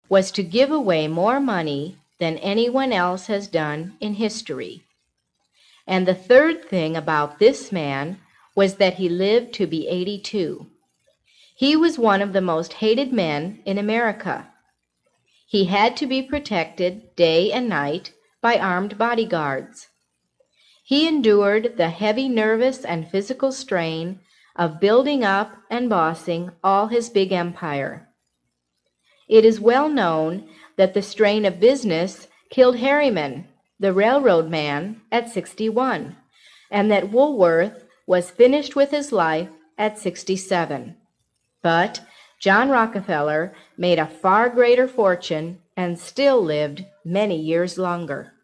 was to give away more money than anyone else has done in history. And the third thing about this man was that he lived to be 82. He was one of the most hated men in America. He had to be protected day and night by armed bodyguards. He endured the heavy nervous and physical strain of building up and bossing all his big empire. It is well known that the strain of business killed Harriman, the railroad man, at 61, and that Woolworth was finished with his life at 67. But John Rockefeller made a far greater fortune and still lived many years longer.